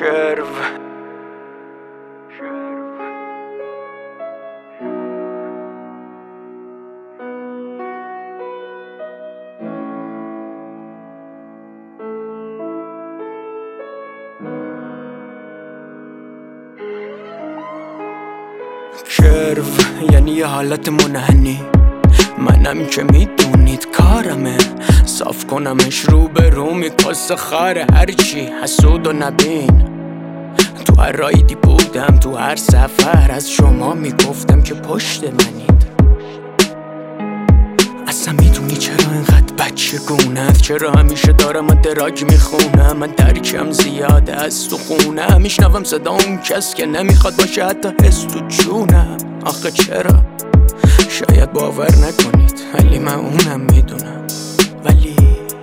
شرو کرو یعنی یه حالت منحنی، منم که میدونید کارمه صاف کنمش رو به رو میکاسه خاره هرچی حسود و نبین. تو هر رایدی بودم تو هر سفر از شما میگفتم که پشت منید. اصلا میدونی چرا اینقدر بچه گونت، چرا همیشه دارم دراگ میخونم، من درکم زیاده از تو خونه، میشنوم صدا اون کس که نمیخواد باشه حتی حس تو جونم. آخه چرا؟ شاید باور نکنید ولی من اونم میدونم، ولی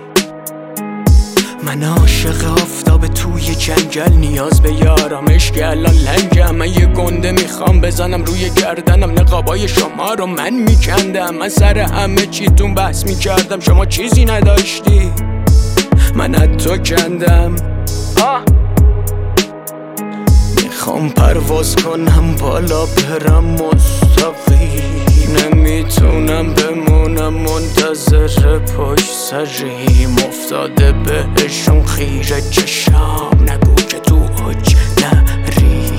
من عاشق آفتاب توی جنگل، نیاز به یارمش که الان لنگم. من یه گنده میخوام بزنم روی گردنم، نقابای شما رو من میکندم، من سر همه چیتون بحث میکردم شما چیزی نداشتی، من حتی کندم. میخوام پرواز کنم بالا برم مستقیم، نمیتونم بمونم منتظر پشت سریم، افتاده بهشون خیره چشام، نگو که تو اوج نری.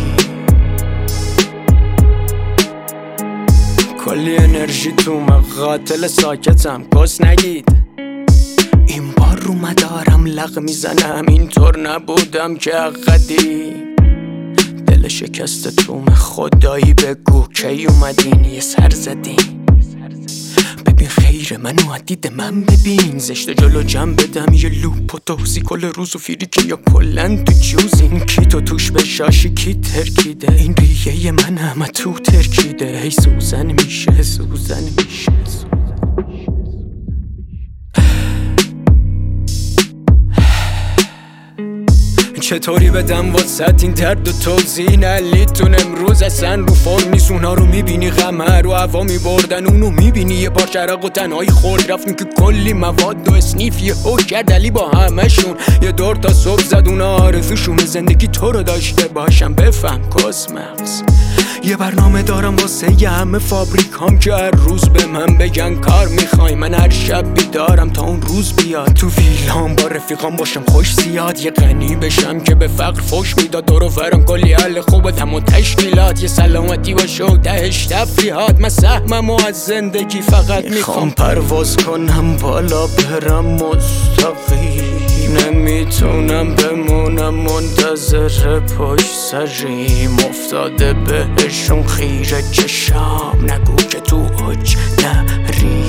کلی انرژی تو من قاتل ساکتم، کس نگید این بار رو مدارم لغ میزنم، اینطور نبودم که عقدی دل شکست توم خدایی بگو کی اومدین یه سر زدین. ببین خیر منو عدید من ببین، زشت جلو جمع بدم یه لوپ و توزی کل روز و فیریکی یا کلن تو جوزین، کی تو توش به شاشی کی ترکیده، این ریه من همه تو ترکیده، هی سوزن میشه سوزن میشه. چطوری بدم واسط این درد و توضیح نلیتون امروز اصلا رو فرم نیست، اونا رو میبینی غمه رو هوا میبردن، اونو میبینی یه بار شرق و تنهایی خورد رفتیم که کلی مواد و اسنیف یه هو کرد علی با همشون، یه دور تا صبح زد اونا آرزوشون زندگی تو رو داشته باشم، بفهم کس مغز. یه برنامه دارم واسه همه فابریکام که هر روز به من بگن کار میخوای، من هر شب بیدارم تا اون روز بیاد، تو ویلام با رفیقام باشم خوش زیاد، یه غنی بشم که به فقر فوش میداد، دور و برم کلی حل خوبه تم و تشکیلات، یه سلامتی باشه و دهش تفریحات، من سهممو از زندگی فقط میخوام پرواز کنم بالا برم مستقیم، نمیتونم بمونم منتظر پشت سریم، افتاده بهشون خیره چشام، نگو که تو اوج نری.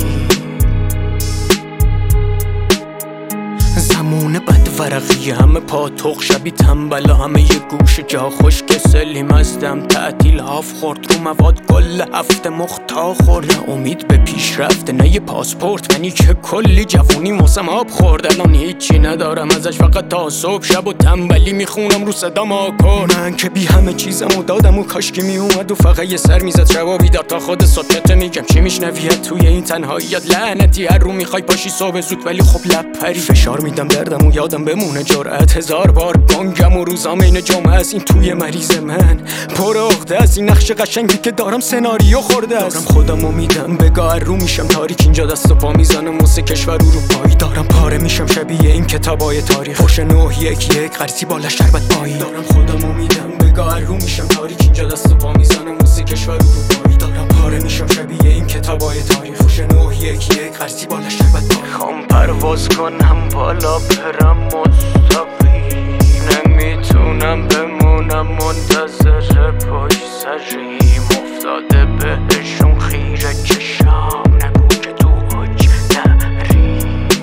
زمونه بد ورقی همه پاتوق شبی تنبلا، همه یه گوشه جا خوش کسلی مزدم، تعطیل هاف خورد رو مواد کل هفته مختا خورد، نه امید به پیشرفت نه یه پاسپورت، منی که کلی جوونی موسم آب خورد، الان هیچی ندارم ازش فقط تا صبح شب و تنبلی میخونم رو صدام آکورد، من که بی همه چیزم و دادم و کاشکی میومد و فقط یه سر میزد شبا بیدار تا خود صبحت میگم چی میشنویت توی این تنهاییت لعنتی، هر رو میخوای پاشی صبح زود ولی خب لب پری، فشار میدم دردم و یادم بمونه جرأت، هزار بار گنگم و روزام این جمعه است، این توی مریض من پر عقده است، این نقش قشنگی که دارم سناریو خورده است، دارم خودمو میدم بگاه رو میشم تاریک، اینجا دست و پا میزنم واسه کشور اروپایی، دارم پاره میشم شبیه این کتابای تاریخ، خوش 911 قرصی بالا شربت پایی، دارم خودمو میدم بگاه رو میشم تاریک، اینجا دست و پا میزنم واسه کشور اروپایی، دارم پاره میشم شبیه این کتابای تاریخ، خوش 911 قرصی بالا شربت پایی، میخوام پرواز کنم بالا برم مستقیم، نمیتونم بمونم منتظر پشت سریم، افتاده بهشون خیره چشام، نگو که تو اوج نری.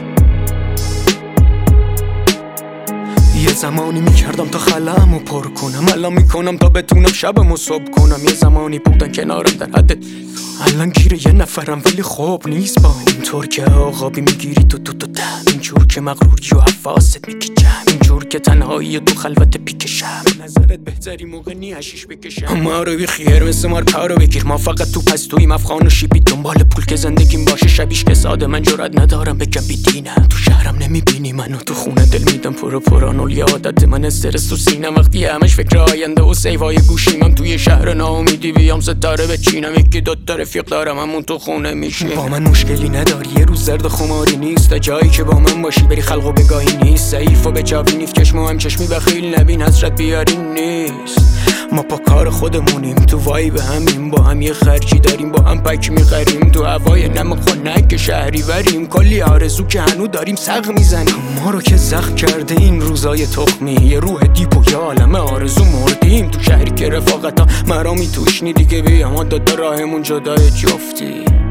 یه زمانی میکردم تا خلمو پر کنم، الان میکنم تا بتونم شبمو صبح کنم، یه زمانی بودن کنارم در حد الان گیره یه نفرم ولی خوب نیست با اینطور که آقابی میگیری تو اینجور که مغروری و حواست میکشم، اینجور که تنهایی تو خلوت پیک شب. نظرت بهتری موقع نی حشیش بکشم. ما رو بی خیر مثل مار کارو بگیر، ما فقط تو پستویم افغان و شیبی دنبال پول که زندگیم باشه شبیش که ساده. من جرات ندارم بگم بیدینم، تو شهرم نمیبینی منو، تو خونه دل میدم پرانول. یه عادت من استرس تو سینم وقتی همش فکر آینده و سیوای گوشیمم. توی شهر ناامیدی بیام ستاره بچینم، یکی دوتا رفیق دارم همون تو خونه میشینم. با من مشکلی نداری، یه روز زرد خماری نیست، جایی که با من باشی بری خلقو بگاهی نیست. ضعیف و بچاوی نیف چشم و هم چشمی بخیل نبین، حسرت بیاری نیست. ما پا کار خودمونیم، تو وایب همیم، با هم یه خرجی داریم، با هم پک میخریم، تو هوای نم خنک شهری وریم. کلی آرزو که هنو داریم سق میزنیم، ما رو که زخم کرده این روزای تخمی. یه روح دیپ و یه عالمه آرزو مردیم، تو شهری که رفاقتا مرامی توش نی دیگه. بیا ما دوتا راهمون جدای جفتی.